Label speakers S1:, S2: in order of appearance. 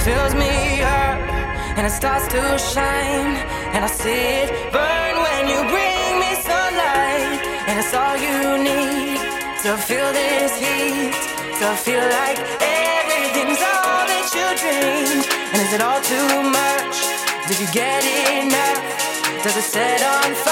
S1: fills me up and it starts to shine, and I see it burn when you bring me sunlight. And it's all you need to feel this heat, to feel like everything's all that you dreamed. And is it all too much? Did you get enough? Does it set on fire?